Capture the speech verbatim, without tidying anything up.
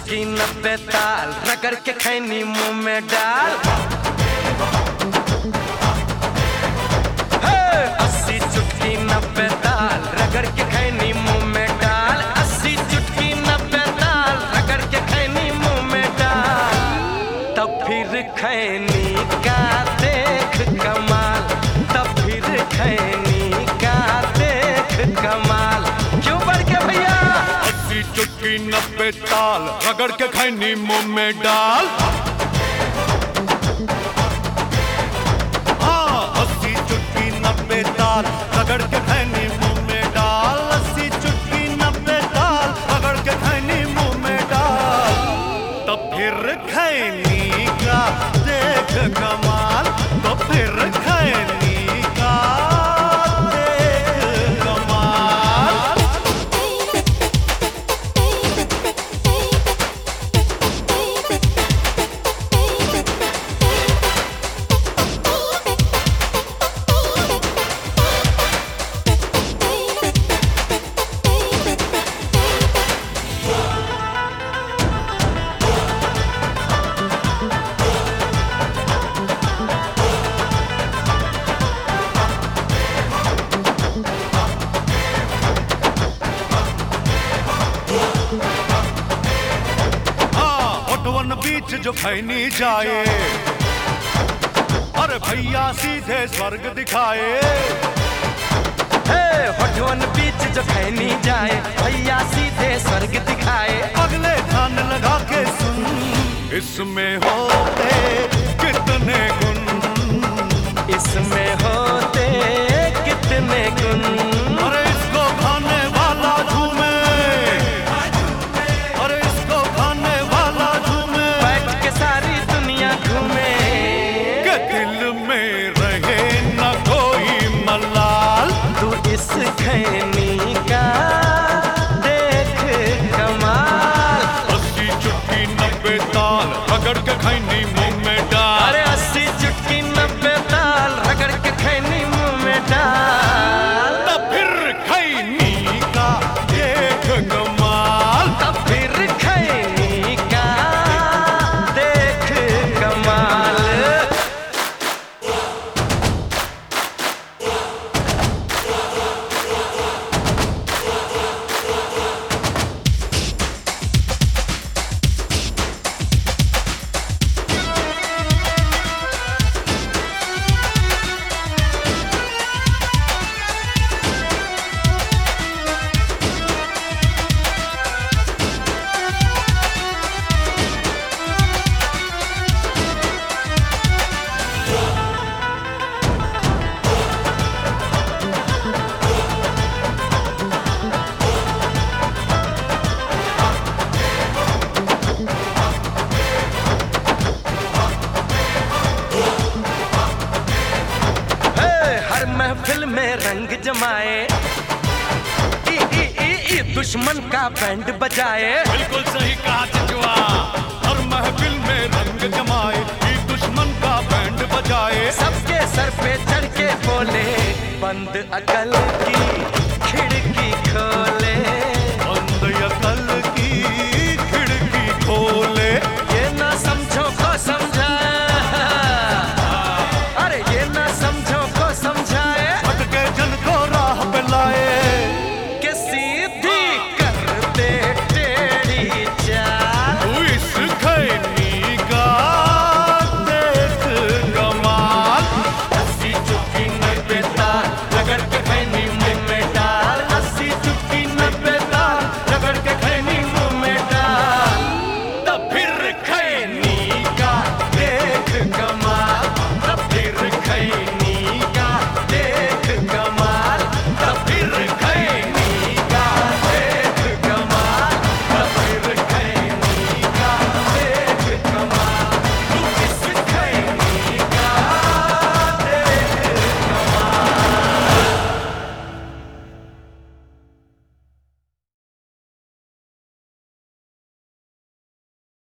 चुटकी नब्बे ताल रगड़ के खैनी मुंह में डाल। अस्सी चुटकी नब्बे ताल रगड़ के खैनी मुंह में डाल। अस्सी चुटकी नब्बे ताल रगड़ के खैनी मुंह में डाल। तब फिर खैनी का देख कमाल, तब फिर खैनी का देख कमाल। क्यों बढ़ के भैया? अस्सी चुटकी नब्बे ताल रगड़ के खैनी मुंह में डाल। हाँ, अस्सी चुटकी नब्बे ताल रगड़ के खैनी मुंह में डाल। अस्सी चुटकी नब्बे ताल रगड़ के खैनी मुंह में डाल। तब फिर खैनी का देख कमाल, तब फिर खैनी का देख कमाल। वन बीच जो खैनी जाए, अरे भैया सीधे स्वर्ग दिखाए। होठवन बीच जो खैनी जाए, भैया सीधे स्वर्ग दिखाए। अगले ध्यान लगा के सुन, इसमें होते कितने गुण, इसमें होते कितने गुण। अरे इसको खाने वाला झूमे, अरे इसको खाने वाला झूमे, बैठ के सारी दुनिया घूमे। के दिल में रहे न कोई मलाल। तू इस खैनी का देख कमाल। अस्सी चुटकी नब्बे ताल रगड़ के खैनी मुंह में डाल। अरे अस्सी चुटकी नब्बे ताल रगड़ के खैनी मुंह में डाल। तब फिर खैनी का देख कमाल, तब फिर खैनी का देख कमाल। हर महफिल में रंग जमाए, ई, ई, ई, ई, दुश्मन का बैंड बजाए। बिल्कुल सही कहा चचुआ। हर महफिल में रंग जमाए, ये दुश्मन का बैंड बजाए। सबके सर पे चढ़ के बोले बंद अकल